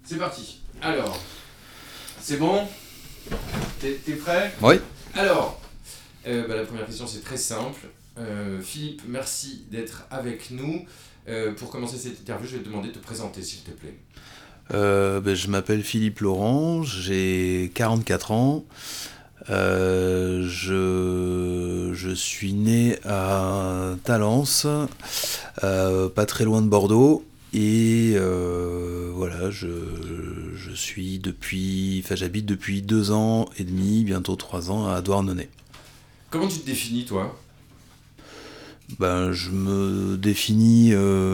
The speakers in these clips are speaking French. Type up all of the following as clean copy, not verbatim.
C'est parti. Alors, c'est bon? T'es prêt? Oui. Alors, la première question c'est très simple. Philippe, merci d'être avec nous. Pour commencer cette interview, je vais te demander de te présenter s'il te plaît. Je m'appelle Philippe Laurent, j'ai 44 ans. Je suis né à Talence, pas très loin de Bordeaux. Et voilà, j'habite depuis 2 ans et demi, bientôt 3 ans, à Douarnenez. Comment tu te définis toi? Je me définis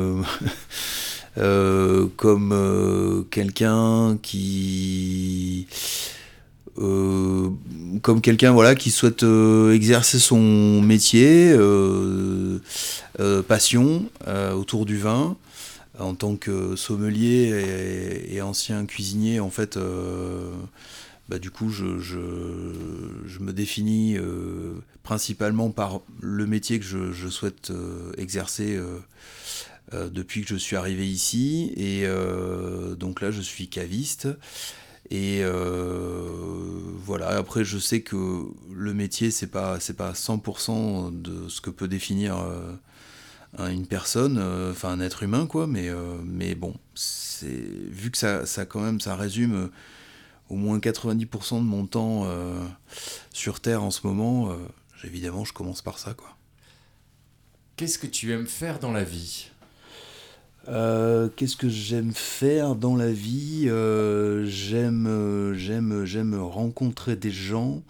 comme quelqu'un euh, voilà, qui souhaite exercer son métier, passion autour du vin. En tant que sommelier et ancien cuisinier, en fait, du coup, je me définis principalement par le métier que je souhaite exercer depuis que je suis arrivé ici. Et donc là, je suis caviste. Et voilà, après, je sais que le métier, c'est pas 100% de ce que peut définir une personne, enfin un être humain, quoi. Mais bon, vu que ça quand même, ça résume au moins 90% de mon temps sur Terre en ce moment, évidemment, je commence par ça, quoi. Qu'est-ce que tu aimes faire dans la vie? Qu'est-ce que j'aime faire dans la vie? J'aime rencontrer des gens.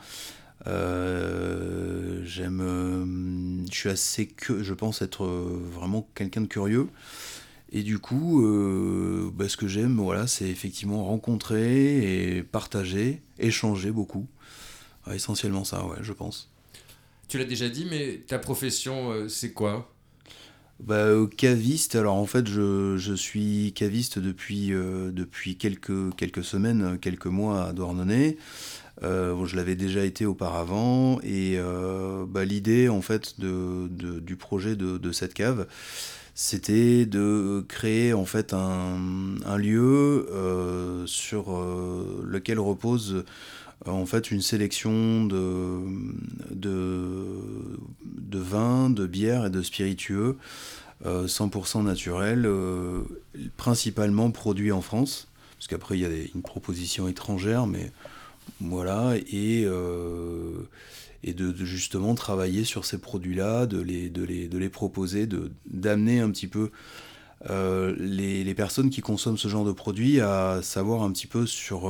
Je suis je pense être vraiment quelqu'un de curieux. Et du coup, ce que j'aime, voilà, c'est effectivement rencontrer et partager, échanger beaucoup. Ouais, essentiellement ça, ouais, je pense. Tu l'as déjà dit, mais ta profession c'est quoi? Caviste, alors en fait je suis caviste depuis quelques semaines, quelques mois à Douarnenez. Je l'avais déjà été auparavant et l'idée en fait du projet de cette cave, c'était de créer en fait un lieu sur lequel repose en fait une sélection de vins, de bières et de spiritueux 100% naturels, principalement produits en France, parce qu'après il y a une proposition étrangère, mais voilà, et de justement travailler sur ces produits-là, de les proposer, d'amener un petit peu les personnes qui consomment ce genre de produits à savoir un petit peu sur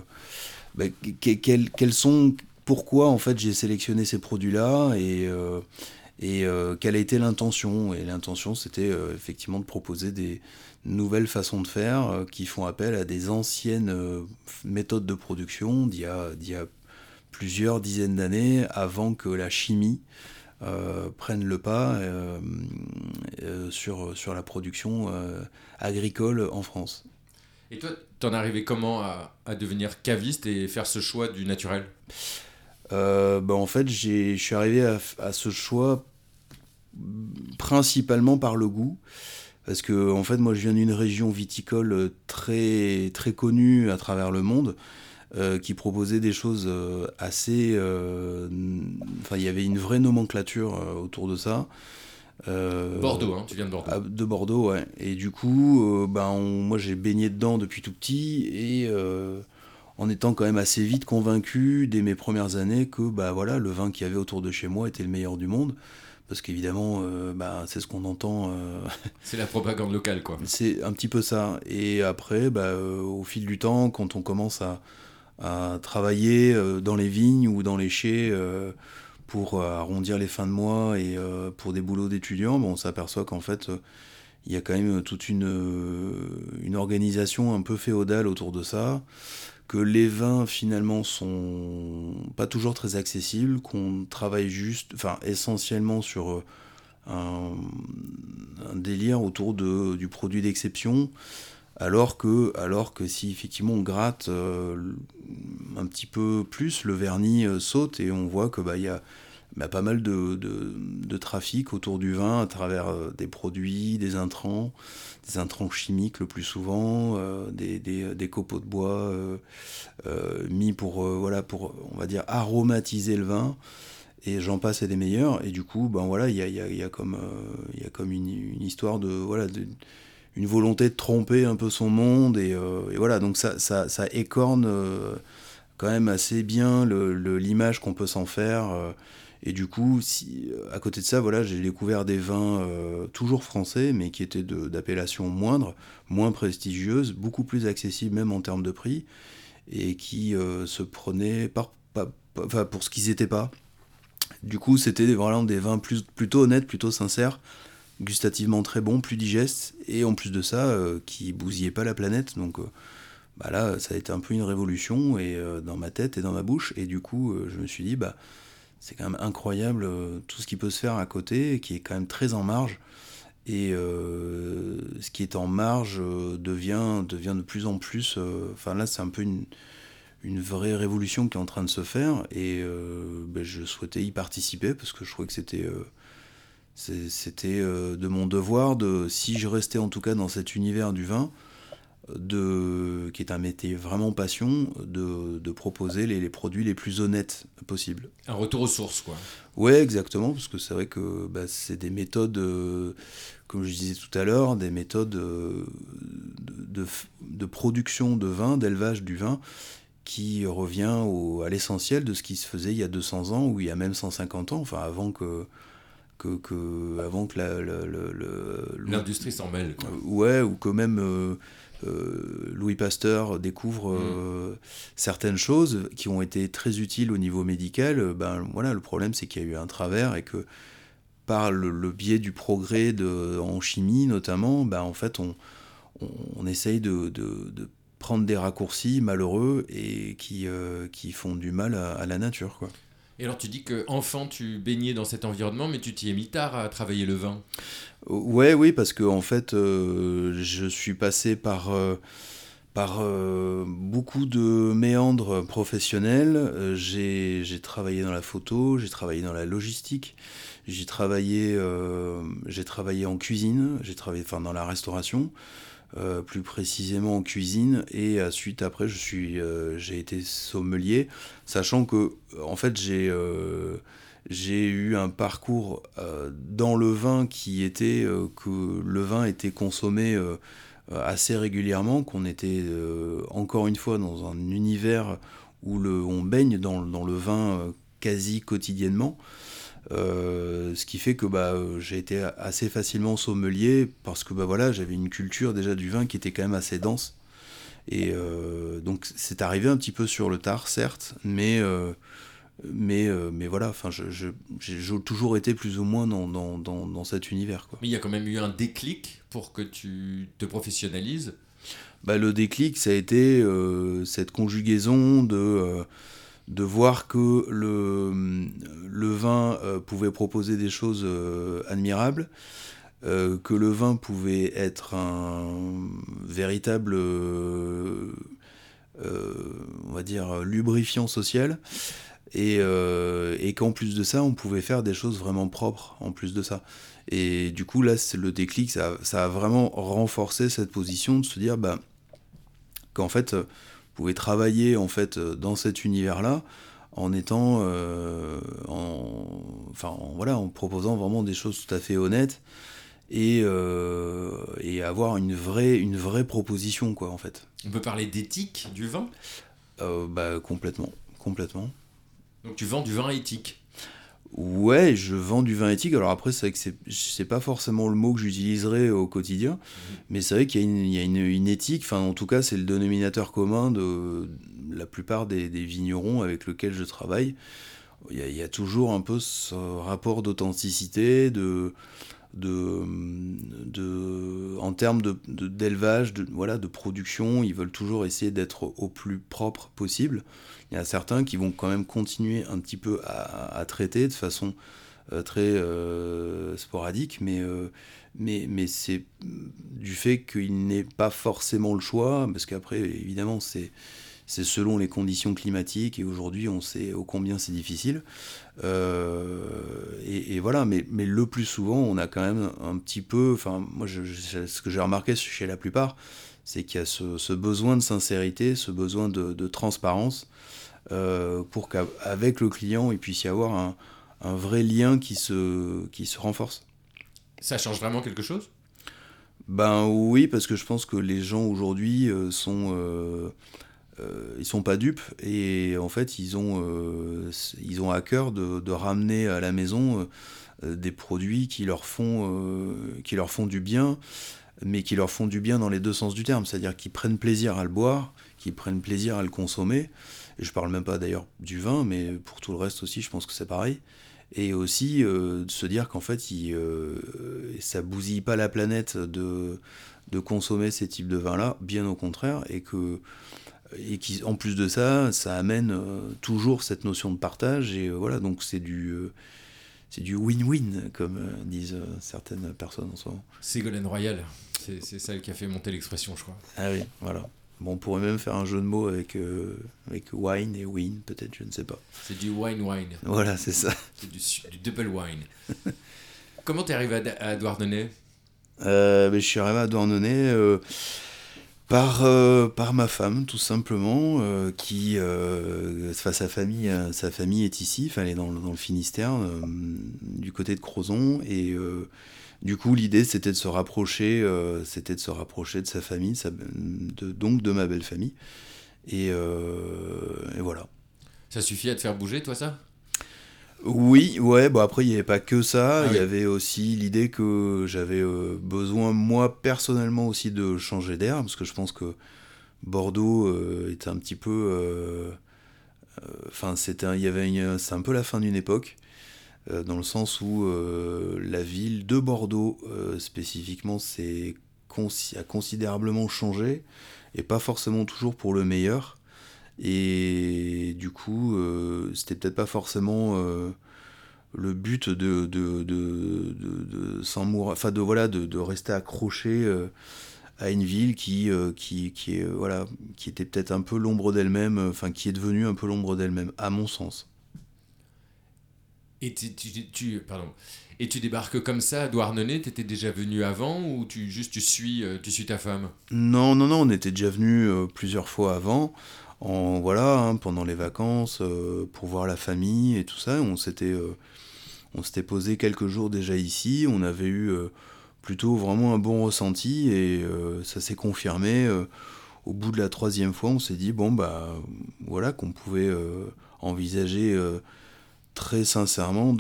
quels sont, pourquoi en fait j'ai sélectionné ces produits-là et quelle a été l'intention. Et l'intention, c'était effectivement de proposer des nouvelles façons de faire qui font appel à des anciennes méthodes de production d'il y a plusieurs dizaines d'années avant que la chimie prenne le pas sur la production agricole en France. Et toi, t'en es arrivé comment à devenir caviste et faire ce choix du naturel? En fait, je suis arrivé à ce choix principalement par le goût. Parce que en fait, moi, je viens d'une région viticole très, très connue à travers le monde, qui proposait des choses assez. Enfin, il y avait une vraie nomenclature autour de ça. Bordeaux, hein, tu viens de Bordeaux. De Bordeaux, ouais. Et du coup, moi, j'ai baigné dedans depuis tout petit et en étant quand même assez vite convaincu dès mes premières années que voilà, le vin qu'il y avait autour de chez moi était le meilleur du monde. Parce qu'évidemment, c'est ce qu'on entend. C'est la propagande locale, quoi. C'est un petit peu ça. Et après, au fil du temps, quand on commence à travailler dans les vignes ou dans les chais pour arrondir les fins de mois et pour des boulots d'étudiants, on s'aperçoit qu'en fait, il y a quand même toute une organisation un peu féodale autour de ça, que les vins finalement sont pas toujours très accessibles, qu'on travaille enfin essentiellement sur un délire autour du produit d'exception, alors que si effectivement on gratte un petit peu plus, le vernis saute et on voit que il y a pas mal de trafic autour du vin à travers des produits, des intrants chimiques le plus souvent, des copeaux de bois mis pour, pour, on va dire, aromatiser le vin. Et j'en passe et des meilleurs. Et du coup, ben voilà, il y a comme une histoire une volonté de tromper un peu son monde. Et voilà, donc ça écorne quand même assez bien l'image qu'on peut s'en faire. Et du coup, à côté de ça, voilà, j'ai découvert des vins toujours français, mais qui étaient d'appellation moindre, moins prestigieuse, beaucoup plus accessibles même en termes de prix, et qui se prenaient pour ce qu'ils n'étaient pas. Du coup, c'était vraiment des vins plutôt honnêtes, plutôt sincères, gustativement très bons, plus digestes, et en plus de ça, qui bousillaient pas la planète. Donc là, ça a été un peu une révolution dans ma tête et dans ma bouche. Et du coup, je me suis dit, c'est quand même incroyable tout ce qui peut se faire à côté, qui est quand même très en marge. Et ce qui est en marge devient de plus en plus... là, c'est un peu une vraie révolution qui est en train de se faire. Et je souhaitais y participer parce que je trouvais que c'était de mon devoir, si je restais en tout cas dans cet univers du vin, qui est un métier vraiment passion, de proposer les produits les plus honnêtes possibles. Un retour aux sources, quoi. Ouais, exactement, parce que c'est vrai que c'est des méthodes, comme je disais tout à l'heure, des méthodes de production de vin, d'élevage du vin, qui revient à l'essentiel de ce qui se faisait il y a 200 ans, ou il y a même 150 ans, enfin avant que l'industrie s'en mêle, quoi. Ouais, ou que même Louis Pasteur découvre certaines choses qui ont été très utiles au niveau médical. Le problème c'est qu'il y a eu un travers et que par le biais du progrès en chimie notamment, en fait on essaye de prendre des raccourcis malheureux et qui font du mal à la nature, quoi. Et alors tu dis qu'enfant tu baignais dans cet environnement, mais tu t'y es mis tard à travailler le vin. Oui, parce que en fait, je suis passé par beaucoup de méandres professionnels. J'ai travaillé dans la photo, j'ai travaillé dans la logistique, j'ai travaillé en cuisine, j'ai travaillé dans la restauration. Plus précisément en cuisine, et ensuite après j'ai été sommelier, sachant que en fait j'ai eu un parcours dans le vin qui était que le vin était consommé assez régulièrement, qu'on était encore une fois dans un univers où on baigne dans le vin quasi quotidiennement. Ce qui fait que j'ai été assez facilement sommelier parce que j'avais une culture déjà du vin qui était quand même assez dense. Et donc c'est arrivé un petit peu sur le tard, certes, mais voilà, j'ai toujours été plus ou moins dans cet univers, quoi. Mais il y a quand même eu un déclic pour que tu te professionnalises. Le déclic, ça a été cette conjugaison de voir que le vin pouvait proposer des choses admirables, que le vin pouvait être un véritable, on va dire, lubrifiant social, et qu'en plus de ça, on pouvait faire des choses vraiment propres en plus de ça. Et du coup, là, le déclic, ça a vraiment renforcé cette position de se dire qu'en fait, vous pouvez travailler en fait dans cet univers-là en étant, en proposant vraiment des choses tout à fait honnêtes et avoir une vraie proposition, quoi, en fait. On peut parler d'éthique du vin ? Complètement. Donc tu vends du vin éthique ? Ouais, je vends du vin éthique. Alors après, c'est vrai que c'est pas forcément le mot que j'utiliserai au quotidien, mais c'est vrai qu'il y a une éthique. Enfin, en tout cas, c'est le dénominateur commun de la plupart des vignerons avec lesquels je travaille. Il y a toujours un peu ce rapport d'authenticité, en termes d'élevage, de production. Ils veulent toujours essayer d'être au plus propre possible. Il y a certains qui vont quand même continuer un petit peu à traiter de façon très sporadique, mais c'est du fait qu'il n'ait pas forcément le choix, parce qu'après, évidemment, c'est c'est selon les conditions climatiques, et aujourd'hui on sait ô combien c'est difficile. Et voilà, mais le plus souvent, on a quand même un petit peu, enfin moi ce que j'ai remarqué chez la plupart, c'est qu'il y a ce besoin de sincérité, ce besoin de transparence, pour qu'avec le client, il puisse y avoir un vrai lien qui se renforce. Ça change vraiment quelque chose? Ben oui, parce que je pense que les gens aujourd'hui ils sont pas dupes, et en fait ils ont à cœur de ramener à la maison des produits qui leur font du bien, mais qui leur font du bien dans les deux sens du terme, c'est-à-dire qu'ils prennent plaisir à le boire, qu'ils prennent plaisir à le consommer. Et je parle même pas d'ailleurs du vin, mais pour tout le reste aussi, je pense que c'est pareil. Et aussi de se dire qu'en fait, ça bousille pas la planète de consommer ces types de vins-là, bien au contraire, et qui, en plus de ça, ça amène toujours cette notion de partage, et voilà, donc c'est du win-win, comme disent certaines personnes en ce moment. Ségolène Royal, c'est celle qui a fait monter l'expression, je crois. Ah oui, voilà. Bon, on pourrait même faire un jeu de mots avec wine et win, peut-être, je ne sais pas. C'est du wine. Voilà, c'est ça. C'est du double wine. Comment t'es arrivé à Douarnenez? Je suis arrivé à Douarnenez par ma femme, tout simplement, qui, enfin, sa famille est ici, enfin, elle est dans le Finistère, du côté de Crozon, et du coup, l'idée, c'était de se rapprocher de sa famille, donc de ma belle famille, et voilà. Ça suffit à te faire bouger, toi, ça? Oui, ouais, bon après il n'y avait pas que ça, Ah il y oui. avait aussi l'idée que j'avais besoin moi personnellement aussi de changer d'air, parce que je pense que Bordeaux était un petit peu, enfin c'est un peu la fin d'une époque, dans le sens où la ville de Bordeaux spécifiquement a considérablement changé, et pas forcément toujours pour le meilleur. Et du coup, c'était peut-être pas forcément le but de s'en mourir, enfin voilà, de rester accroché à une ville voilà, qui était peut-être un peu l'ombre d'elle-même, enfin qui est devenue un peu l'ombre d'elle-même, à mon sens. Et pardon. Et tu débarques comme ça à Douarnenez, t'étais déjà venu avant ou tu suis ta femme? Non, non, non, on était déjà venu plusieurs fois avant, voilà, hein, pendant les vacances, pour voir la famille et tout ça. On s'était posé quelques jours déjà ici, on avait eu plutôt vraiment un bon ressenti, et ça s'est confirmé. Au bout de la troisième fois, on s'est dit, bon, bah, voilà, qu'on pouvait envisager très sincèrement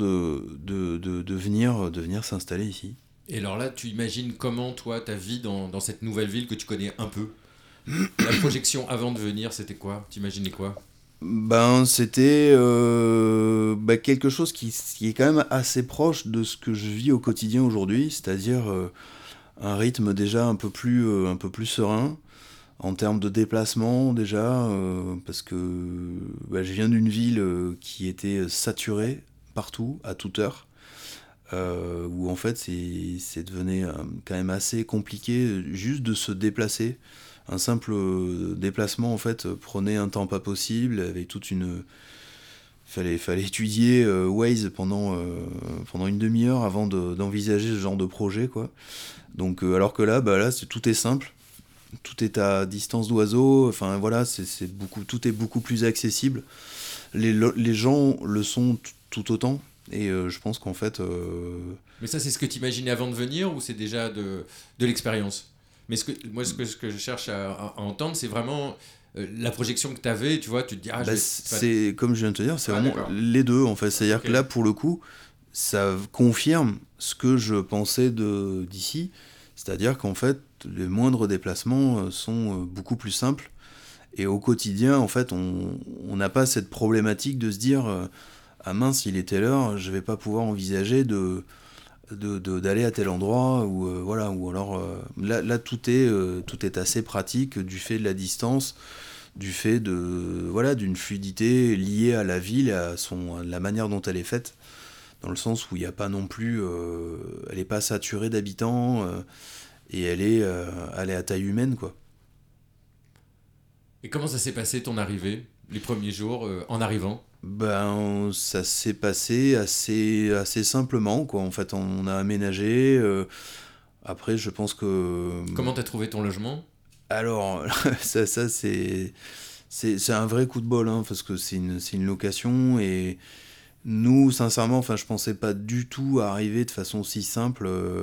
de venir s'installer ici. Et alors là, tu imagines comment, toi, ta vie dans cette nouvelle ville que tu connais un peu? La projection avant de venir, c'était quoi? T'imaginais quoi? Ben, c'était quelque chose qui est quand même assez proche de ce que je vis au quotidien aujourd'hui, c'est-à-dire un rythme déjà un peu plus serein, en termes de déplacement déjà, parce que je viens d'une ville qui était saturée partout, à toute heure, où en fait c'est devenu quand même assez compliqué juste de se déplacer. Un simple déplacement en fait prenait un temps pas possible, avec toute une... Fallait étudier Waze pendant une demi-heure avant d'envisager ce genre de projet, quoi. Donc alors que là, là tout est simple, tout est à distance d'oiseau, enfin voilà, tout est beaucoup plus accessible. Les gens le sont tout autant, et je pense qu'en fait... Mais ça, c'est ce que t'imaginais avant de venir ou c'est déjà de l'expérience? Mais ce que je cherche à entendre, c'est vraiment la projection que t'avais, tu vois, tu te dis, ah, je vais... Enfin, c'est comme je viens de te dire, c'est ah, vraiment d'accord. les deux en fait. C'est-à-dire Ok. que là, pour le coup, ça confirme ce que je pensais d'ici. C'est-à-dire qu'en fait, les moindres déplacements sont beaucoup plus simples. Et au quotidien, en fait, on n'a pas cette problématique de se dire ah mince, il est telle heure, je vais pas pouvoir envisager d'aller à tel endroit, ou voilà, ou alors là tout est assez pratique du fait de la distance, du fait d'une fluidité liée à la ville, à la manière dont elle est faite, dans le sens où il n'y a pas non plus elle n'est pas saturée d'habitants, et elle est à taille humaine, quoi. Et comment ça s'est passé ton arrivée, les premiers jours en arrivant? Ben, ça s'est passé assez simplement, quoi. En fait, on a aménagé. Après, je pense que. Comment t'as trouvé ton logement? Alors, ça c'est un vrai coup de bol, hein, parce que c'est une location et nous, sincèrement, enfin, je pensais pas du tout arriver de façon si simple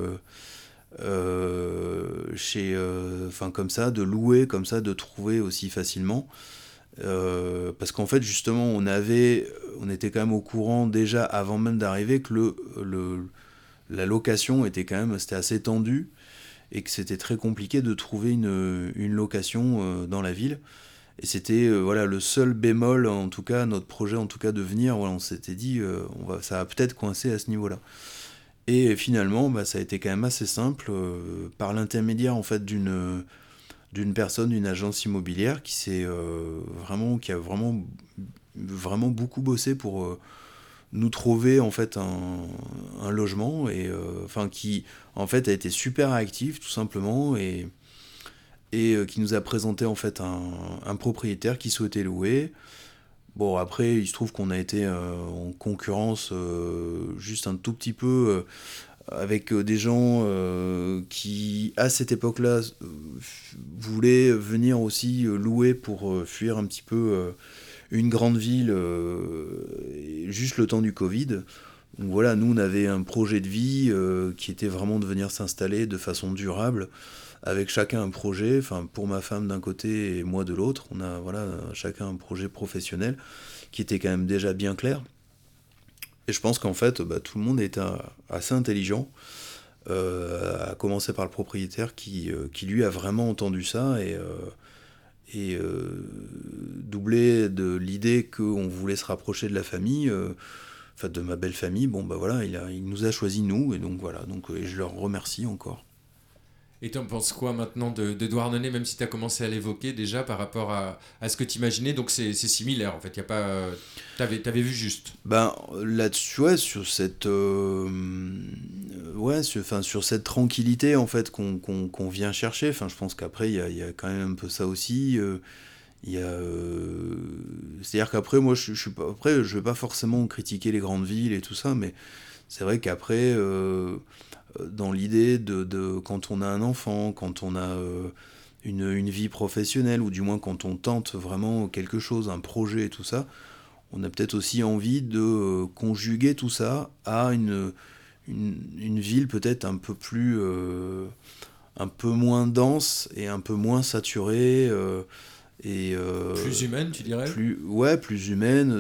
enfin, comme ça, de louer, comme ça, de trouver aussi facilement. Parce qu'en fait, justement, on était quand même au courant déjà avant même d'arriver que la location c'était assez tendu et que c'était très compliqué de trouver une location dans la ville. Et c'était voilà le seul bémol, en tout cas, notre projet en tout cas de venir. Voilà, on s'était dit, ça va peut-être coincer à ce niveau-là. Et finalement, bah, ça a été quand même assez simple par l'intermédiaire en fait d'une personne, d'une agence immobilière qui a vraiment beaucoup bossé pour nous trouver en fait un logement et enfin qui en fait a été super actif tout simplement et qui nous a présenté en fait un propriétaire qui souhaitait louer. Bon, après, il se trouve qu'on a été en concurrence juste un tout petit peu avec des gens qui, à cette époque-là, voulaient venir aussi louer pour fuir un petit peu une grande ville juste le temps du Covid. Donc voilà, nous, on avait un projet de vie qui était vraiment de venir s'installer de façon durable avec chacun un projet, enfin pour ma femme d'un côté et moi de l'autre, on a voilà chacun un projet professionnel qui était quand même déjà bien clair. Et je pense qu'en fait, bah, tout le monde est assez intelligent, à commencer par le propriétaire qui lui a vraiment entendu ça et doublé de l'idée qu'on voulait se rapprocher de la famille, enfin de ma belle famille, bon bah voilà, il nous a choisi nous et donc voilà, donc et je leur remercie encore. Et tu en penses quoi maintenant de Douarnenez, même si tu as commencé à l'évoquer déjà par rapport à ce que tu imaginais? Donc c'est similaire en fait, y a pas, t'avais vu juste. Ben là-dessus, ouais, enfin, sur cette tranquillité en fait qu'on vient chercher. Enfin, je pense qu'après il y a quand même un peu ça aussi. C'est-à-dire qu'après moi je suis pas, après je vais pas forcément critiquer les grandes villes et tout ça, mais c'est vrai qu'après dans l'idée de quand on a un enfant, quand on a une vie professionnelle ou du moins quand on tente vraiment quelque chose, un projet et tout ça, on a peut-être aussi envie de conjuguer tout ça à une ville peut-être un peu plus, un peu moins dense et un peu moins saturée et Plus humaine, tu dirais? plus humaine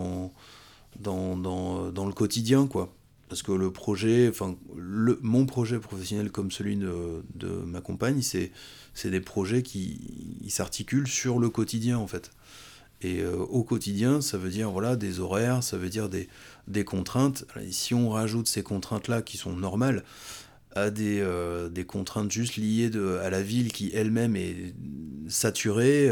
dans le quotidien, quoi. Parce que le projet, enfin, mon projet professionnel comme celui de ma compagne, c'est des projets qui s'articulent sur le quotidien, en fait. Et au quotidien, ça veut dire voilà, des horaires, ça veut dire des contraintes. Et si on rajoute ces contraintes-là, qui sont normales, à des contraintes juste liées à la ville qui elle-même est saturée,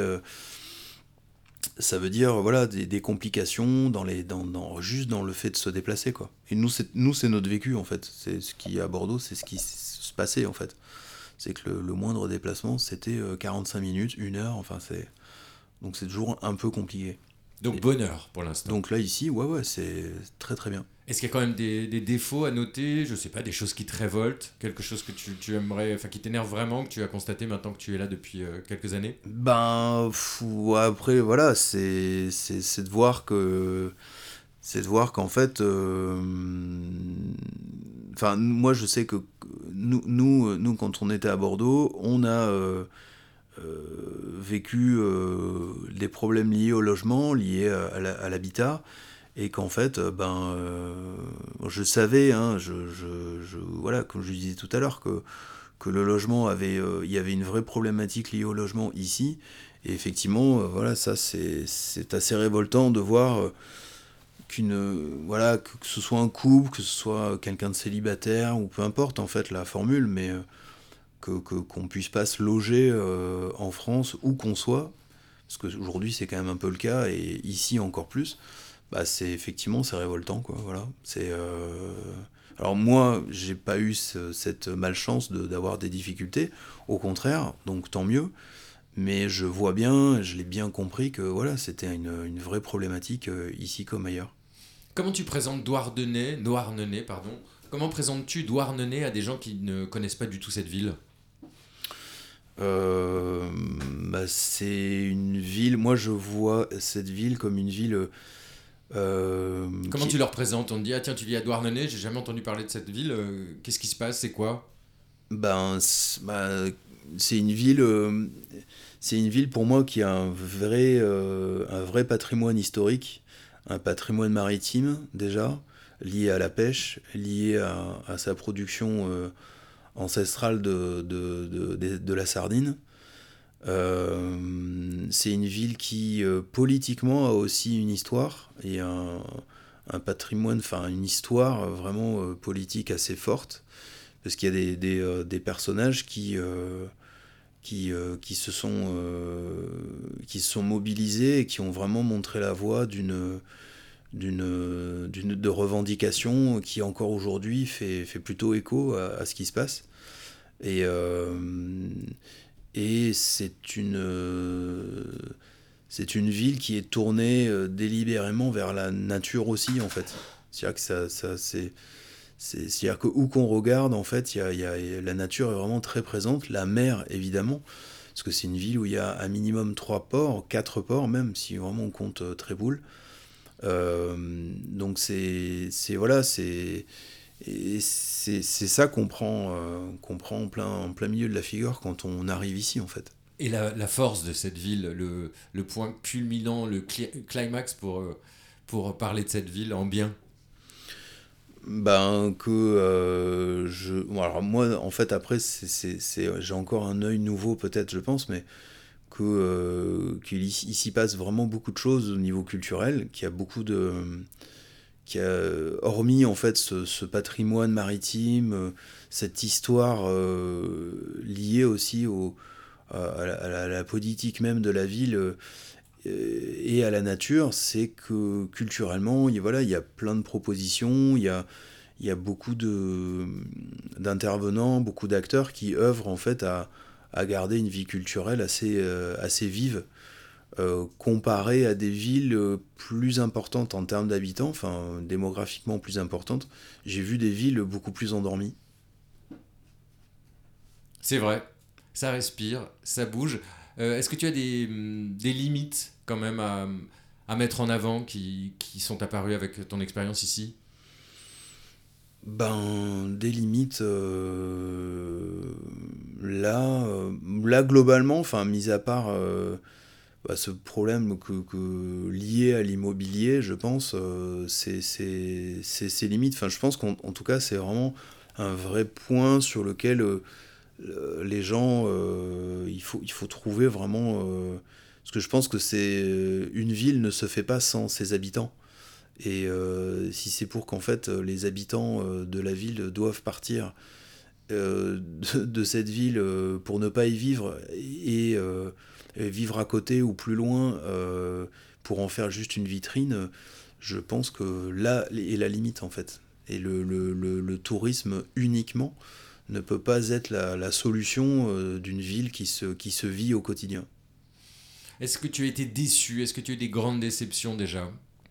ça veut dire voilà, des complications juste dans le fait de se déplacer, quoi. Et nous, c'est notre vécu, en fait. C'est ce qui, à Bordeaux, c'est ce qui se passait, en fait. C'est que le moindre déplacement, c'était 45 minutes, 1 heure, enfin, donc c'est toujours un peu compliqué. Donc Et bonheur pour l'instant. donc là, ici, ouais, c'est très très bien. Est-ce qu'il y a quand même des défauts à noter? Je sais pas, des choses qui te révoltent, quelque chose que tu aimerais, enfin qui t'énerve vraiment, que tu as constaté maintenant que tu es là depuis quelques années? Ben, ouais, après, voilà, c'est de voir qu'en fait, enfin, moi, je sais que nous, quand on était à Bordeaux, on a vécu des problèmes liés au logement, liés à l'habitat, et qu'en fait, je savais, hein, voilà, comme je disais tout à l'heure, que le logement il y avait une vraie problématique liée au logement ici, et effectivement, voilà, ça c'est assez révoltant de voir voilà, que ce soit un couple, que ce soit quelqu'un de célibataire, ou peu importe en fait la formule, mais qu'on puisse pas se loger en France où qu'on soit, parce qu'aujourd'hui c'est quand même un peu le cas, et ici encore plus, bah c'est révoltant, quoi, voilà. Alors moi, j'ai pas eu cette malchance d'avoir des difficultés, au contraire, donc tant mieux, Mais je vois bien, je l'ai bien compris que voilà, c'était une vraie problématique ici comme ailleurs. Comment tu présentes Douarnenez, pardon. Comment présentes-tu Douarnenez à des gens qui ne connaissent pas du tout cette ville? Euh, c'est une ville, moi je vois cette ville comme une ville Comment tu qui, leur présentes? On te dit, ah tiens, tu vis à Douarnenez, j'ai jamais entendu parler de cette ville, qu'est-ce qui se passe, c'est quoi? c'est une ville, c'est une ville pour moi qui a un vrai patrimoine historique, un patrimoine maritime déjà, lié à la pêche, lié à sa production ancestrale de la sardine. C'est une ville qui politiquement a aussi une histoire et un patrimoine, enfin une histoire vraiment politique assez forte, parce qu'il y a des personnages qui se sont mobilisés et qui ont vraiment montré la voie de revendication qui encore aujourd'hui fait plutôt écho à ce qui se passe. Et, et c'est une ville qui est tournée délibérément vers la nature aussi, en fait. C'est-à-dire que c'est-à-dire que où qu'on regarde, en fait, la nature est vraiment très présente. La mer, évidemment, parce que c'est une ville où il y a un minimum 3 ports, 4 ports même, si vraiment on compte Tréboul. Donc voilà, c'est ça qu'on prend en plein milieu de la figure quand on arrive ici, en fait. Et la force de cette ville, le point culminant, climax pour parler de cette ville en bien. Bon, alors moi, en fait, après, j'ai encore un œil nouveau, peut-être, je pense, mais qu'il s'y passe vraiment beaucoup de choses au niveau culturel, qu'il y a beaucoup de hormis en fait ce patrimoine maritime, cette histoire liée aussi à la politique même de la ville et à la nature, c'est que culturellement, voilà, il y a plein de propositions, il y a beaucoup d'intervenants, beaucoup d'acteurs qui œuvrent en fait à garder une vie culturelle assez vive comparé à des villes plus importantes en termes d'habitants, enfin démographiquement plus importantes, j'ai vu des villes beaucoup plus endormies. C'est vrai, ça respire, ça bouge. Est-ce que tu as des limites quand même à mettre en avant qui sont apparues avec ton expérience ici? Des limites là globalement, enfin mis à part ce problème lié à l'immobilier, je pense, c'est limite. Enfin, je pense qu'en tout cas, c'est vraiment un vrai point sur lequel les gens, il faut trouver vraiment. Parce que je pense que une ville ne se fait pas sans ses habitants. Et si c'est pour qu'en fait les habitants de la ville doivent partir de cette ville pour ne pas y vivre et vivre à côté ou plus loin pour en faire juste une vitrine, je pense que là est la limite en fait. Et le tourisme uniquement ne peut pas être la solution d'une ville qui se vit au quotidien. Est-ce que tu as été déçu? Est-ce que tu as eu des grandes déceptions déjà?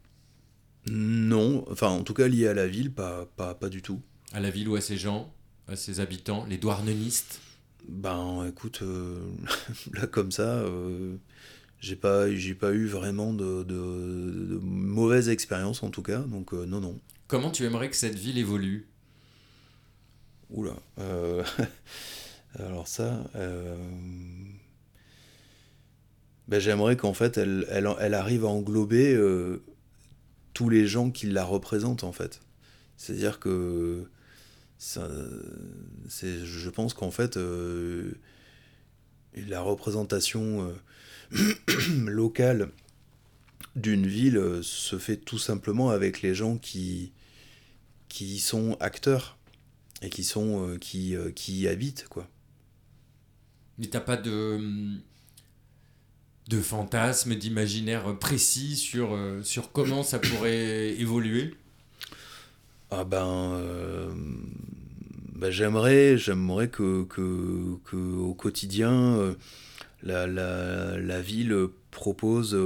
Non, enfin en tout cas lié à la ville, pas du tout. À la ville ou à ses gens, à ses habitants, les douarnenistes? Écoute, là comme ça, j'ai pas eu vraiment de mauvaise expérience en tout cas, donc non, non. Comment tu aimerais que cette ville évolue? Oula. Alors ça, j'aimerais qu'en fait elle arrive à englober tous les gens qui la représentent en fait. C'est-à-dire que ça, je pense qu'en fait la représentation locale d'une ville se fait tout simplement avec les gens qui sont acteurs et qui y habitent quoi. Mais t'as pas de fantasme, d'imaginaire précis sur comment ça pourrait évoluer? Ah j'aimerais que au quotidien la ville propose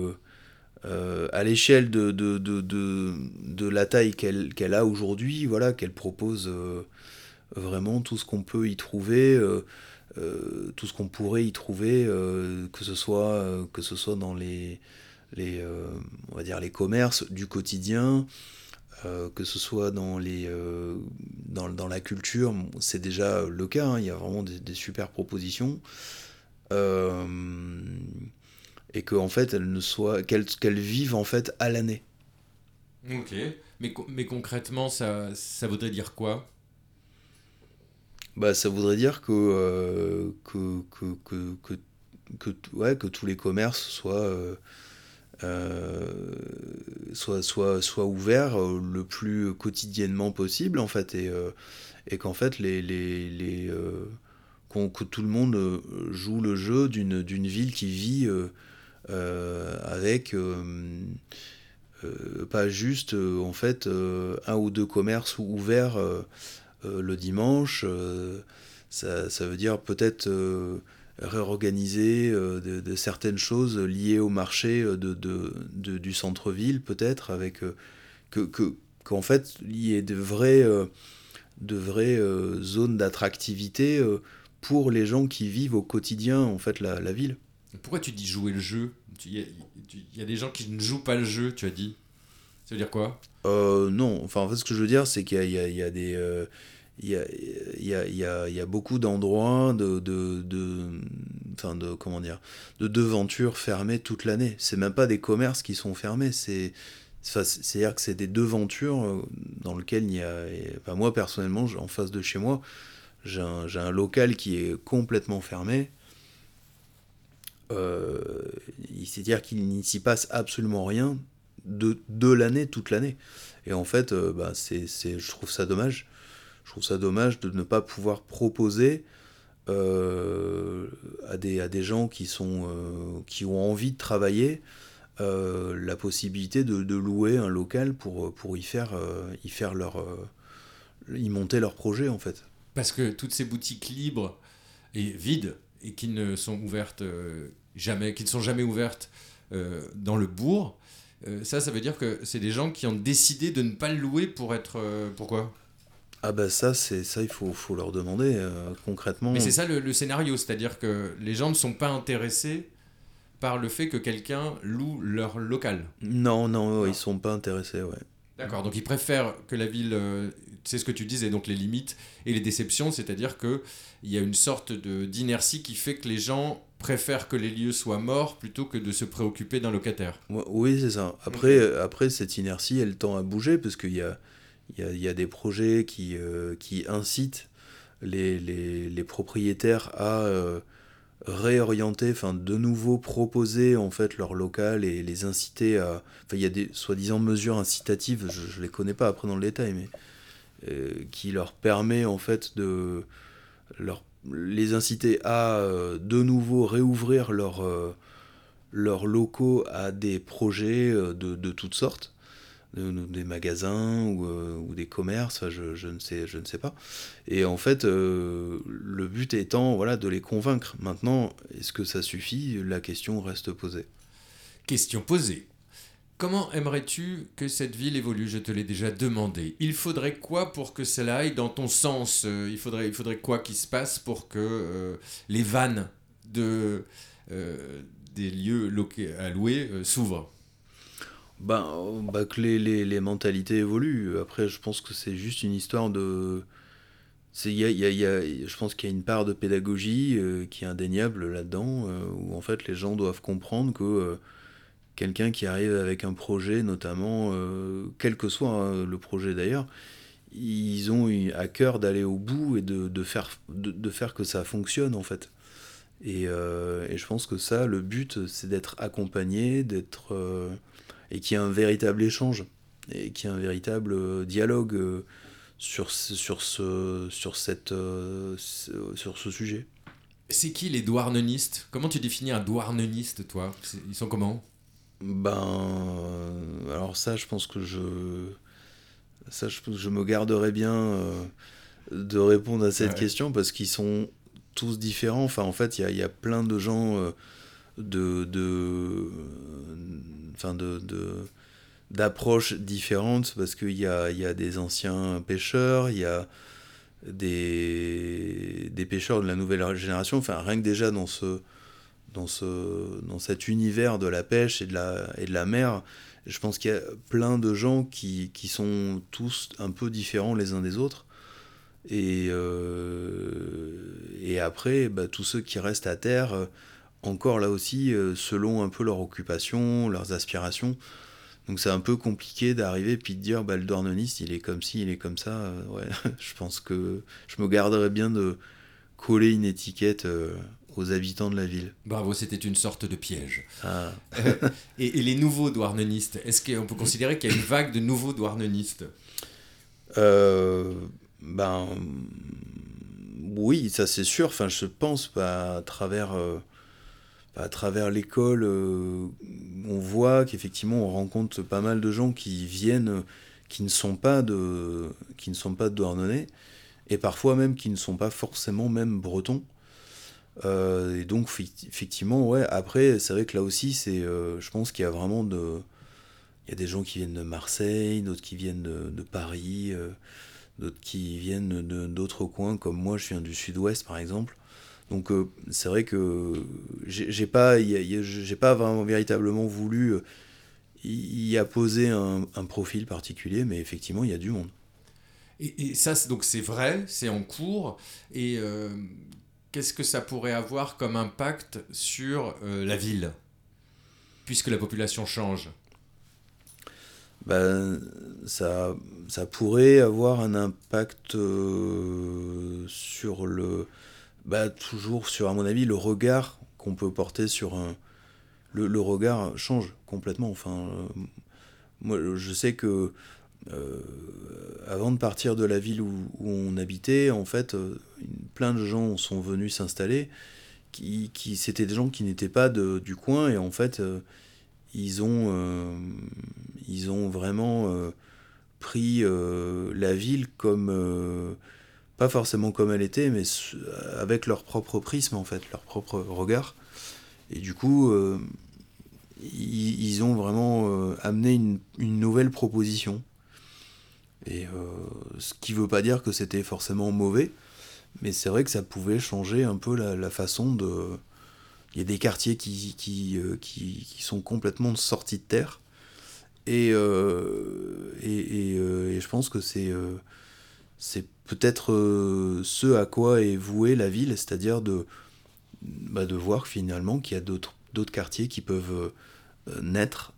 à l'échelle de la taille qu'elle a aujourd'hui, voilà, qu'elle propose vraiment tout ce qu'on peut y trouver, tout ce qu'on pourrait y trouver, que ce soit dans on va dire les commerces du quotidien, que ce soit dans la culture, c'est déjà le cas, hein, il y a vraiment des super propositions. Euh, et que en fait qu'elles vivent en fait à l'année. Ok. Mais concrètement, ça voudrait dire quoi? Bah ça voudrait dire ouais, que tous les commerces soient ouverts le plus quotidiennement possible en fait et qu'en fait que tout le monde joue le jeu d'une ville qui vit avec pas juste en fait un ou deux commerces ouverts le dimanche. Ça veut dire peut-être réorganiser de certaines choses liées au marché du centre-ville peut-être avec qu'en fait il y ait de vraies zones d'attractivité pour les gens qui vivent au quotidien en fait la ville. Pourquoi tu dis jouer le jeu? Il y a des gens qui ne jouent pas le jeu, tu as dit. Ça veut dire quoi? Non, enfin en fait ce que je veux dire c'est qu'il y a des il y a beaucoup d'endroits enfin comment dire, de devantures fermées toute l'année. C'est même pas des commerces qui sont fermés, c'est-à-dire que c'est des devantures dans lesquelles enfin, moi personnellement, en face de chez moi, j'ai un local qui est complètement fermé. Euh, C'est-à-dire qu'il n'y s'y passe absolument rien de l'année, toute l'année. Et en fait, bah, je trouve ça dommage. Je trouve ça dommage de ne pas pouvoir proposer à des gens qui ont envie de travailler la possibilité de louer un local pour y monter leur projet en fait. Parce que toutes ces boutiques libres et vides et qui ne sont ouvertes jamais, qui ne sont jamais ouvertes dans le bourg, ça veut dire que c'est des gens qui ont décidé de ne pas le louer pour être. Pourquoi? Ah bah ça, il faut leur demander concrètement. Mais c'est ça le scénario, c'est-à-dire que les gens ne sont pas intéressés par le fait que quelqu'un loue leur local. Non, non, Non. ils sont pas intéressés, ouais. D'accord, donc ils préfèrent que la ville, c'est ce que tu disais, donc les limites et les déceptions, c'est-à-dire qu'il y a une sorte d'inertie qui fait que les gens préfèrent que les lieux soient morts plutôt que de se préoccuper d'un locataire. Oui, c'est ça. Après, cette inertie, elle tend à bouger parce il y a des projets qui incitent les propriétaires à réorienter, enfin de nouveau proposer en fait leur local et les inciter à. Enfin, il y a des soi-disant mesures incitatives, je les connais pas après dans le détail, mais qui leur permet en fait les inciter à de nouveau réouvrir leurs locaux à des projets de toutes sortes, des magasins ou des commerces, enfin, je ne sais pas. Et en fait, le but étant voilà, de les convaincre. Maintenant, est-ce que ça suffit? La question reste posée. Question posée. Comment aimerais-tu que cette ville évolue? Je te l'ai déjà demandé. Il faudrait quoi pour que cela aille dans ton sens? Il faudrait quoi qui se passe pour que les vannes de, des lieux à louer s'ouvrent? Que les mentalités évoluent. Après, je pense que c'est juste une histoire de. Je pense qu'il y a une part de pédagogie qui est indéniable là-dedans, où en fait les gens doivent comprendre que quelqu'un qui arrive avec un projet, notamment, quel que soit hein, le projet d'ailleurs, ils ont à cœur d'aller au bout et de faire que ça fonctionne en fait. Et je pense que ça, le but, c'est d'être accompagné, et qu'il y ait un véritable échange, et qu'il y ait un véritable dialogue sur ce sujet. C'est qui les douarnenistes? Comment tu définis un douarneniste, toi? Ils sont comment? Alors ça, je pense que je me garderai bien de répondre à cette Ouais. question parce qu'ils sont tous différents. Enfin, en fait, il y a plein de gens enfin, d'approches différentes parce qu'il y a des anciens pêcheurs, il y a des pêcheurs de la nouvelle génération. Enfin, rien que déjà dans cet univers de la pêche et de la mer, je pense qu'il y a plein de gens qui sont tous un peu différents les uns des autres. Et après, bah, tous ceux qui restent à terre, encore là aussi, selon un peu leur occupation, leurs aspirations. Donc c'est un peu compliqué d'arriver puis de dire bah, le douarneniste il est comme ci, il est comme ça. Ouais. Je pense que je me garderais bien de coller une étiquette aux habitants de la ville. Bravo, c'était une sorte de piège. Ah. Et les nouveaux douarnenistes, est-ce qu'on peut considérer qu'il y a une vague de nouveaux douarnenistes? Euh, ben oui, ça c'est sûr. Enfin, je pense bah, à travers l'école, on voit qu'effectivement on rencontre pas mal de gens qui viennent, qui ne sont pas de Douarnenez, et parfois même qui ne sont pas forcément même bretons. Et donc effectivement, ouais. Après, c'est vrai que là aussi, je pense qu'il y a vraiment il y a des gens qui viennent de Marseille, d'autres qui viennent de Paris, d'autres qui viennent d'autres coins, comme moi, je viens du Sud-Ouest par exemple. Donc c'est vrai que j'ai pas vraiment véritablement voulu y apposer un profil particulier, mais effectivement il y a du monde. Et ça, donc c'est vrai, c'est en cours. Et qu'est-ce que ça pourrait avoir comme impact sur la ville, puisque la population change? Ben, ça pourrait avoir un impact sur bah, toujours sur, à mon avis, le regard qu'on peut porter sur le regard change complètement. Enfin, moi, je sais que euh, avant de partir de la ville où on habitait, en fait, plein de gens sont venus s'installer, c'était des gens qui n'étaient pas du coin, et en fait, ils ont, euh, ils ont vraiment pris la ville comme, pas forcément comme elle était, mais avec leur propre prisme, en fait, leur propre regard. Et du coup, ils ont vraiment amené une nouvelle proposition. Et ce qui veut pas dire que c'était forcément mauvais, mais c'est vrai que ça pouvait changer un peu la façon de. Il y a des quartiers qui sont complètement sortis de terre. Et je pense que c'est peut-être ce à quoi est vouée la ville, c'est-à-dire de voir finalement qu'il y a d'autres quartiers qui peuvent naître,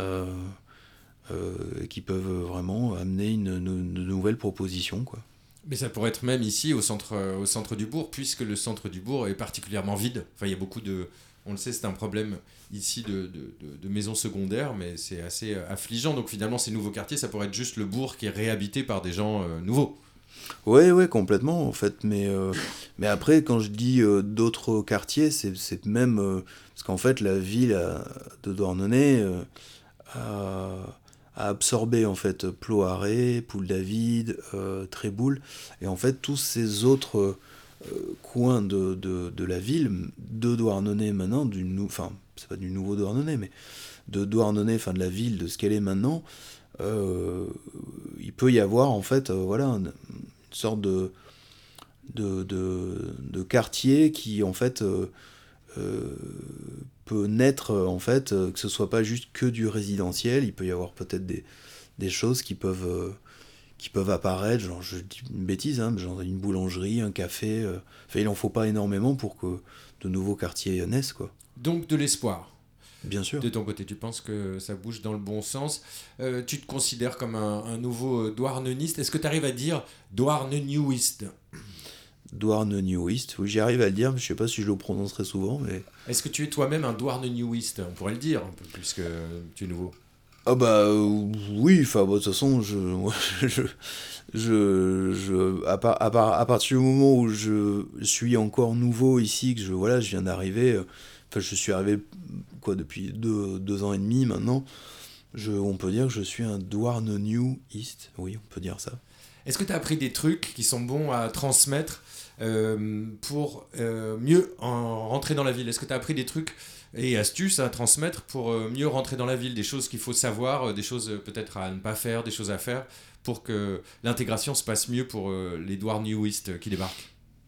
qui peuvent vraiment amener une nouvelle proposition, quoi. Mais ça pourrait être même ici au centre du bourg, puisque le centre du bourg est particulièrement vide. Enfin, il y a beaucoup de... On le sait, c'est un problème ici de maisons secondaires, mais c'est assez affligeant. Donc finalement, ces nouveaux quartiers, ça pourrait être juste le bourg qui est réhabité par des gens nouveaux. Ouais, ouais, complètement, en fait. Mais après, quand je dis d'autres quartiers, c'est même. Parce qu'en fait, la ville de Douarnenez a, a absorbé, en fait, Ploharé, Poule-David, Tréboul. Et en fait, tous ces autres coins de la ville, de Douarnenez maintenant, enfin, c'est pas du nouveau Douarnenez, mais de Douarnenez, enfin de la ville, de ce qu'elle est maintenant, euh, il peut y avoir, en fait, voilà, une sorte de quartier qui en fait euh, peut naître en fait que ce soit pas juste que du résidentiel, il peut y avoir peut-être des choses qui peuvent apparaître, genre je dis une bêtise, hein, genre une boulangerie, un café, enfin il en faut pas énormément pour que de nouveaux quartiers naissent, quoi. Donc de l'espoir. Bien sûr. De ton côté, tu penses que ça bouge dans le bon sens. Tu te considères comme un nouveau douarneniste. Est-ce que tu arrives à dire douarnenewiste? Douarnenewiste, oui j'y arrive à le dire, mais je sais pas si je le prononcerai souvent, mais Est-ce que tu es toi-même un douarnenewiste? On pourrait le dire, un peu, puisque tu es nouveau. ah bah oui, enfin bon, de toute façon, moi, à partir du moment où je suis encore nouveau ici, que voilà, je viens d'arriver, enfin je suis arrivé quoi depuis 2 ans et demi maintenant, on peut dire que je suis un Douarnenewiste, oui, on peut dire ça. Est-ce que tu as appris des trucs qui sont bons à transmettre pour mieux rentrer dans la ville? Est-ce que tu as appris des trucs et astuces à transmettre pour mieux rentrer dans la ville? Des choses qu'il faut savoir, des choses peut-être à ne pas faire, des choses à faire pour que l'intégration se passe mieux pour les Douarnenez qui débarquent?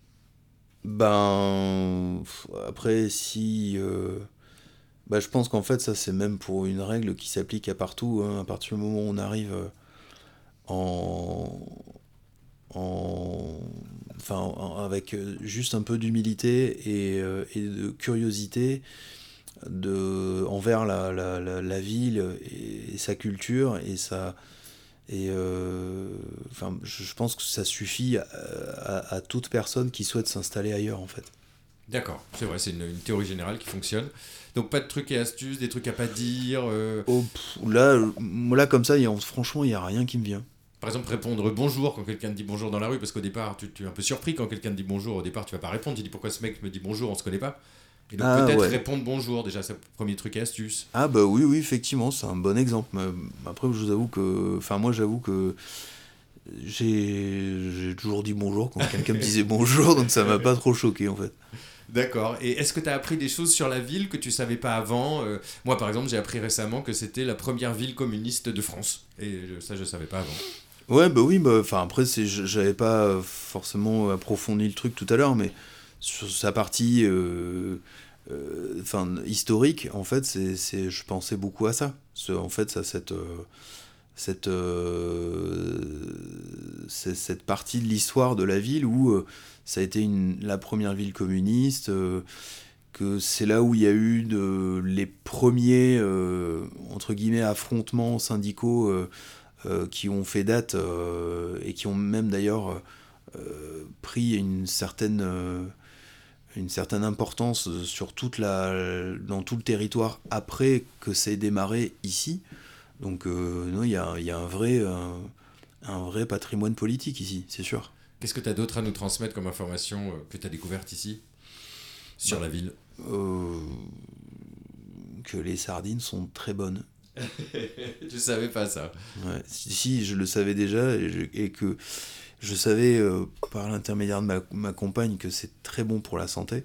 Ben, après, bah, je pense qu'en fait, ça, c'est même pour une règle qui s'applique à partout, hein. À partir du moment où on arrive en, en, avec juste un peu d'humilité et de curiosité envers la ville et sa culture je pense que ça suffit à toute personne qui souhaite s'installer ailleurs en fait. D'accord, c'est vrai, c'est une théorie générale qui fonctionne. Donc pas de trucs et astuces, des trucs à pas dire. Là, comme ça, franchement, il n'y a rien qui me vient. Par exemple, répondre bonjour quand quelqu'un te dit bonjour dans la rue, parce qu'au départ, tu es un peu surpris quand quelqu'un te dit bonjour. Au départ, tu vas pas répondre. Tu dis pourquoi ce mec me dit bonjour, on se connaît pas. Et donc Ah peut-être ouais. répondre bonjour, déjà, c'est le premier truc et astuce. Ah bah oui, oui, effectivement, c'est un bon exemple. Mais après, je vous avoue que, enfin moi, j'avoue que j'ai toujours dit bonjour quand quelqu'un me disait bonjour, donc ça m'a pas trop choqué en fait. D'accord. Et est-ce que tu as appris des choses sur la ville que tu savais pas avant? Moi, par exemple, j'ai appris récemment que c'était la première ville communiste de France. Et ça, je savais pas avant. Ouais, bah oui, bah, enfin après, j'avais pas forcément approfondi le truc tout à l'heure, mais sur sa partie historique, en fait, je pensais beaucoup à ça. En fait, ça, cette, euh, cette partie de l'histoire de la ville où ça a été la première ville communiste, que c'est là où il y a eu les premiers, entre guillemets, affrontements syndicaux qui ont fait date et qui ont même d'ailleurs pris une certaine importance dans tout le territoire après que ça ait démarré ici. Donc non, il y a un vrai patrimoine politique ici, c'est sûr. Qu'est-ce que tu as d'autre à nous transmettre comme information que tu as découverte ici sur Bah, la ville? euh, que les sardines sont très bonnes. Je savais pas ça. Ouais, si, je le savais déjà et que je savais par l'intermédiaire de ma compagne que c'est très bon pour la santé.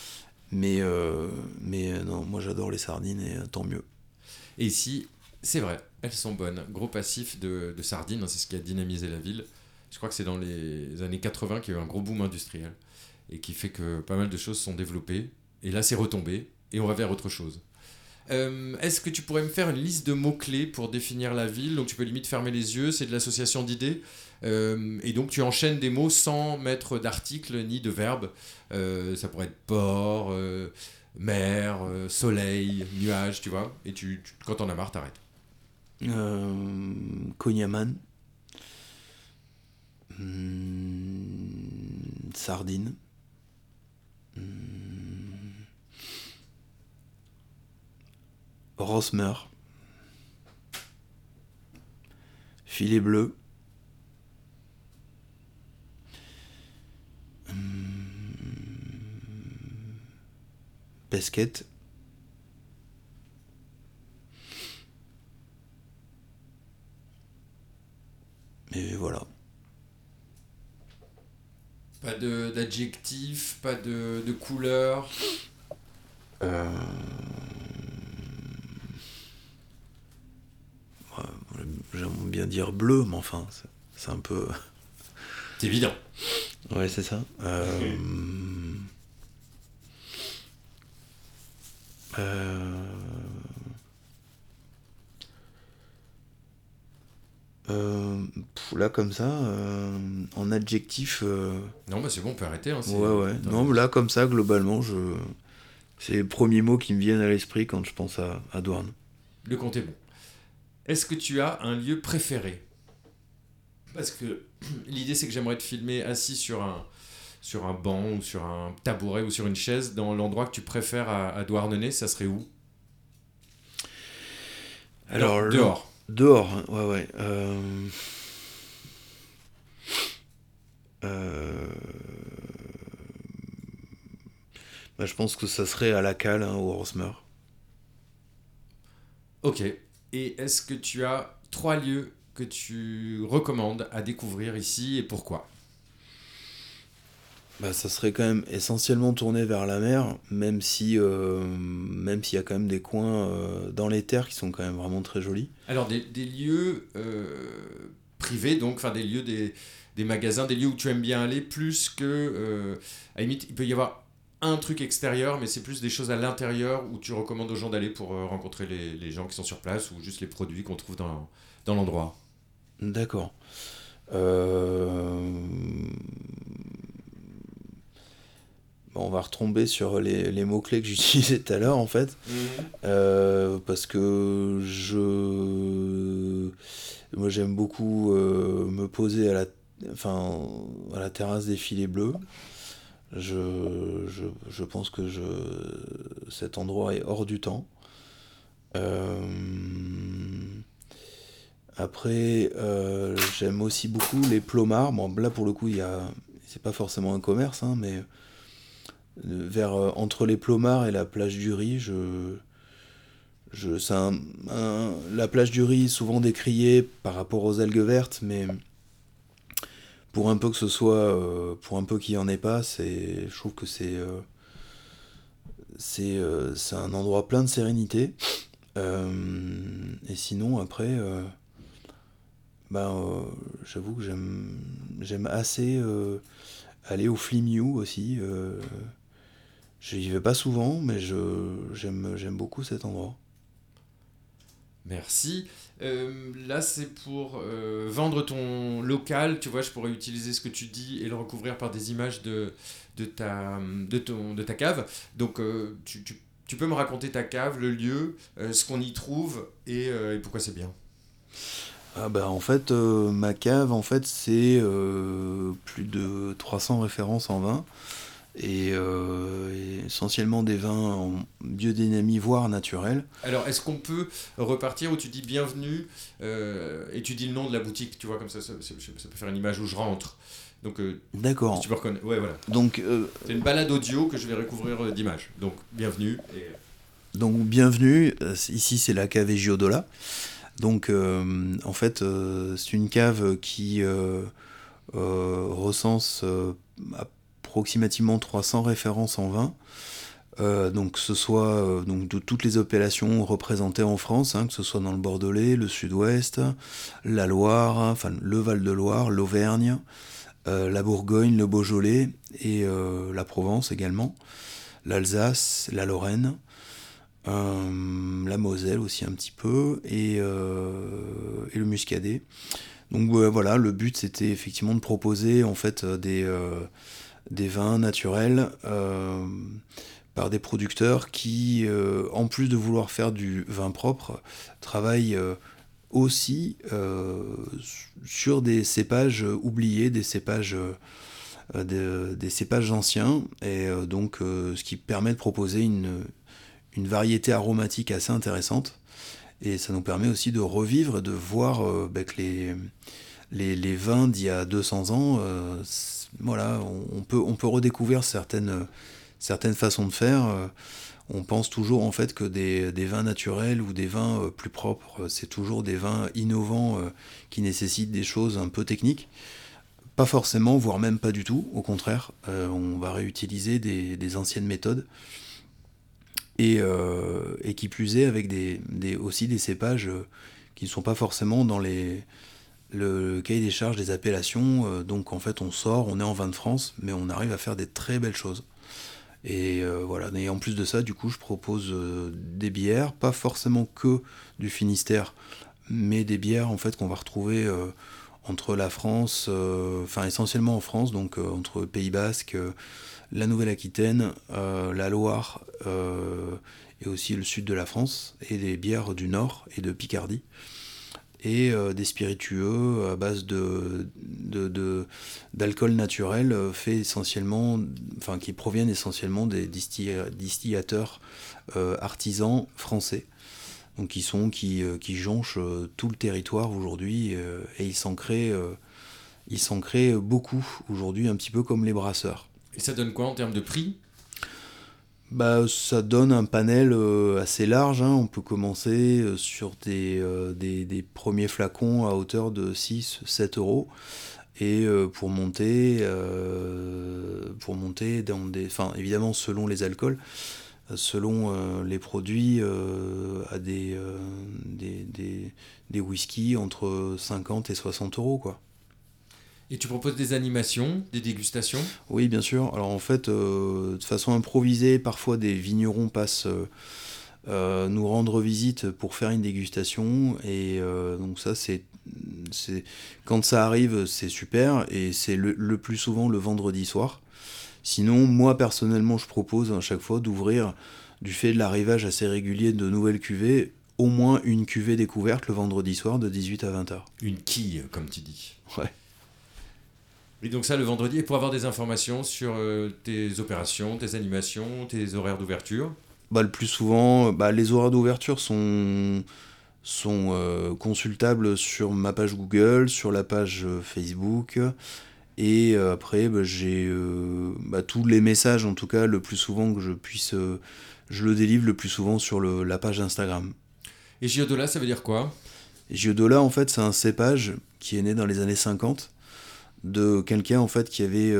Mais non, moi j'adore les sardines et tant mieux. Et ici, c'est vrai, elles sont bonnes. Gros passif de sardines, hein, c'est ce qui a dynamisé la ville. Je crois que c'est dans les années 80 qu'il y a eu un gros boom industriel et qui fait que pas mal de choses sont développées. Et là, c'est retombé et on va vers autre chose. Est-ce que tu pourrais me faire une liste de mots-clés pour définir la ville? Donc tu peux limite fermer les yeux, c'est de l'association d'idées. Et donc tu enchaînes des mots sans mettre d'article ni de verbe. Ça pourrait être port, mer, soleil, nuage, tu vois. Et quand on a marre, t'arrêtes. Cognaman, sardine, Rosmer, filet bleu, pesquette, et voilà. Pas d'adjectif, pas de couleur. Euh, J'aime bien dire bleu, mais enfin, c'est un peu. C'est évident. Ouais, c'est ça. Euh, Là, comme ça, en adjectif. Non, bah c'est bon, on peut arrêter. Hein, Ouais, ouais. Non, mais là, comme ça, globalement, c'est les premiers mots qui me viennent à l'esprit quand je pense à Douarn. Le compte est bon. Est-ce que tu as un lieu préféré? Parce que l'idée, c'est que j'aimerais te filmer assis sur un banc ou sur un tabouret ou sur une chaise dans l'endroit que tu préfères à Douarnenez. Ça serait où? Alors, Dehors. Dehors, hein, ouais, ouais. Euh, Bah, je pense que ça serait à la cale, hein, au Rosmer. Ok. Et est-ce que tu as 3 lieux que tu recommandes à découvrir ici et pourquoi ? Ça serait quand même essentiellement tourné vers la mer, même s'il y a quand même des coins dans les terres qui sont quand même vraiment très jolis. Alors des lieux privés, donc, enfin des lieux, des magasins, des lieux où tu aimes bien aller, plus que, à la limite, il peut y avoir un truc extérieur, mais c'est plus des choses à l'intérieur où tu recommandes aux gens d'aller pour rencontrer les gens qui sont sur place ou juste les produits qu'on trouve dans l'endroit. D'accord. On va retomber sur les mots-clés que j'utilisais tout à l'heure, en fait. Parce que moi, j'aime beaucoup me poser à la terrasse des Filets Bleus. Je pense que cet endroit est hors du temps. Après, j'aime aussi beaucoup les plomards. Bon, là, pour le coup, c'est pas forcément un commerce, hein, mais entre les plomards et la plage du Riz, la plage du Riz, souvent décriée par rapport aux algues vertes, mais pour un peu que ce soit, pour un peu qu'il n'y en ait pas, je trouve que c'est un endroit plein de sérénité. Et sinon, après, j'avoue que j'aime assez aller au Flimeau aussi. Je n'y vais pas souvent, mais j'aime beaucoup cet endroit. Merci. Là, c'est pour vendre ton local. Tu vois, je pourrais utiliser ce que tu dis et le recouvrir par des images de ta cave. Donc, tu peux me raconter ta cave, le lieu, ce qu'on y trouve et pourquoi c'est bien. En fait, ma cave, en fait, c'est plus de 300 références en vin. Et essentiellement des vins en biodynamie, voire naturelle. Alors, est-ce qu'on peut repartir où tu dis bienvenue et tu dis le nom de la boutique, tu vois, comme ça peut faire une image où je rentre. Donc, d'accord. Si tu peux reconnaître. Ouais, voilà. Donc, c'est une balade audio que je vais recouvrir d'images. Donc, bienvenue. Donc, bienvenue. Ici, c'est la cave Giodola. Donc, en fait, c'est une cave qui recense approximativement 300 références en vin. Donc que ce soit donc de toutes les appellations représentées en France, hein, que ce soit dans le Bordelais, le Sud-Ouest, la Loire, enfin le Val-de-Loire, l'Auvergne, la Bourgogne, le Beaujolais et la Provence également, l'Alsace, la Lorraine, la Moselle aussi un petit peu et le Muscadet. Donc voilà, le but c'était effectivement de proposer en fait des vins naturels par des producteurs qui, en plus de vouloir faire du vin propre, travaillent aussi sur des cépages oubliés, des cépages anciens, et donc ce qui permet de proposer une variété aromatique assez intéressante. Et ça nous permet aussi de revivre, de voir que les vins d'il y a 200 ans, voilà, on peut redécouvrir certaines façons de faire. On pense toujours en fait que des vins naturels ou des vins plus propres, c'est toujours des vins innovants qui nécessitent des choses un peu techniques. Pas forcément, voire même pas du tout. Au contraire, on va réutiliser des anciennes méthodes. Et qui plus est avec aussi des cépages qui ne sont pas forcément dans le cahier des charges des appellations. Donc en fait on est en vin de France, mais on arrive à faire des très belles choses. Et voilà. Et en plus de ça, du coup, je propose des bières, pas forcément que du Finistère, mais des bières en fait qu'on va retrouver entre la France, essentiellement en France, donc entre le Pays Basque, la Nouvelle-Aquitaine, la Loire et aussi le sud de la France, et des bières du Nord et de Picardie. Et des spiritueux à base d'alcool naturel qui proviennent essentiellement des distillateurs artisans français, donc qui jonchent tout le territoire aujourd'hui, et ils s'en créent beaucoup aujourd'hui, un petit peu comme les brasseurs. Et ça donne quoi en termes de prix ? Bah, ça donne un panel assez large, hein. On peut commencer sur des premiers flacons à hauteur de 6-7 euros. Et pour monter dans des... Enfin, évidemment, selon les alcools, selon les produits, à des whisky entre 50 et 60 euros, quoi. Et tu proposes des animations, des dégustations? Oui, bien sûr. Alors en fait, de façon improvisée, parfois des vignerons passent nous rendre visite pour faire une dégustation. Et donc ça, quand ça arrive, c'est super. Et c'est le plus souvent le vendredi soir. Sinon, moi personnellement, je propose à chaque fois d'ouvrir, du fait de l'arrivage assez régulier de nouvelles cuvées, au moins une cuvée découverte le vendredi soir de 18 à 20 heures. Une quille, comme tu dis. Ouais. Et donc ça le vendredi, et pour avoir des informations sur tes opérations, tes animations, tes horaires d'ouverture? Bah, le plus souvent, bah, les horaires d'ouverture sont consultables sur ma page Google, sur la page Facebook. Et après, bah, j'ai bah, tous les messages, en tout cas, le plus souvent que je puisse. Je le délivre le plus souvent sur la page Instagram. Et Giodola, ça veut dire quoi? Et Giodola, en fait, c'est un cépage qui est né dans les années 50 de quelqu'un, en fait,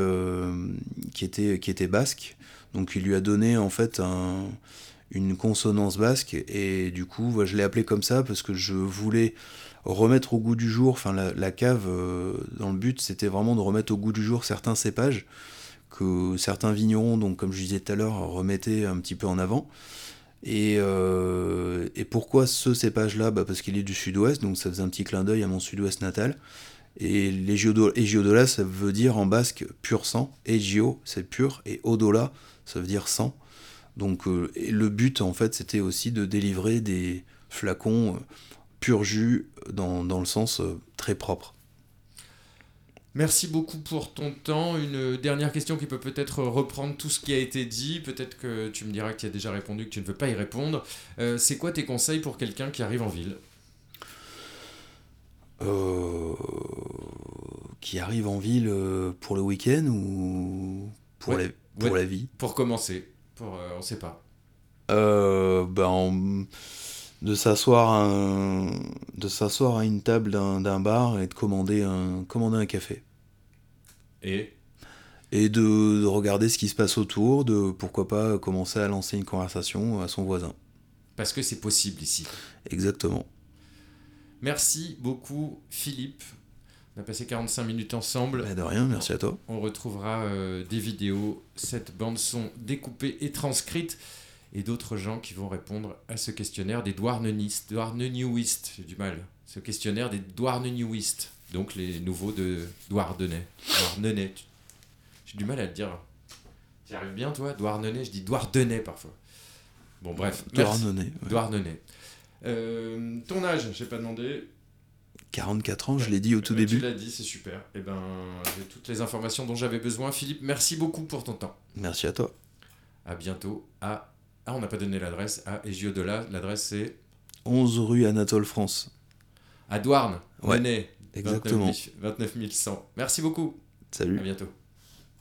qui était basque. Donc, il lui a donné, en fait, une consonance basque. Et du coup, bah, je l'ai appelé comme ça parce que je voulais remettre au goût du jour, enfin la cave, dans le but, c'était vraiment de remettre au goût du jour certains cépages que certains vignerons, donc comme je disais tout à l'heure, remettaient un petit peu en avant. Et pourquoi ce cépage-là? Bah parce qu'il est du sud-ouest, donc ça faisait un petit clin d'œil à mon sud-ouest natal. Et Giodola, ça veut dire en basque pur sang. Egio, c'est pur, et Odola, ça veut dire sang. Donc et le but, en fait, c'était aussi de délivrer des flacons pur jus dans le sens très propre. Merci beaucoup pour ton temps. Une dernière question qui peut peut-être reprendre tout ce qui a été dit. Peut-être que tu me diras que tu y as déjà répondu, que tu ne veux pas y répondre. C'est quoi tes conseils pour quelqu'un qui arrive en ville? Euh, qui arrive en ville pour le week-end ou pour, Ouais, pour ouais, la vie? pour commencer. On sait pas. Ben, de s'asseoir à une table d'un bar et de commander un café. Et Et de regarder ce qui se passe autour, de pourquoi pas commencer à lancer une conversation à son voisin. parce que c'est possible ici. Exactement. Merci beaucoup, Philippe. On a passé 45 minutes ensemble. Ben de rien, merci à toi. On retrouvera des vidéos, cette bande-son découpée et transcrite, et d'autres gens qui vont répondre à ce questionnaire des Douarnenistes, Douarnenioistes, j'ai du mal, ce questionnaire des Douarnenioistes, donc les nouveaux de Douarnenez. Douarnenez, j'ai du mal à le dire. Tu y arrives bien toi? Douarnenez, je dis Douarnenez parfois. Bon bref, merci. Douarnenez, ouais. Douarnenez. Ton âge, j'ai pas demandé. 44 ans, je l'ai dit au tout début. Tu l'as dit, c'est super. Et ben, j'ai toutes les informations dont j'avais besoin. Philippe, merci beaucoup pour ton temps. Merci à toi. À bientôt. On n'a pas donné l'adresse. À Egiodola, l'adresse c'est 11 rue Anatole France. à Douarn, Ouais, Menez, exactement. 29 100. Merci beaucoup. Salut. À bientôt.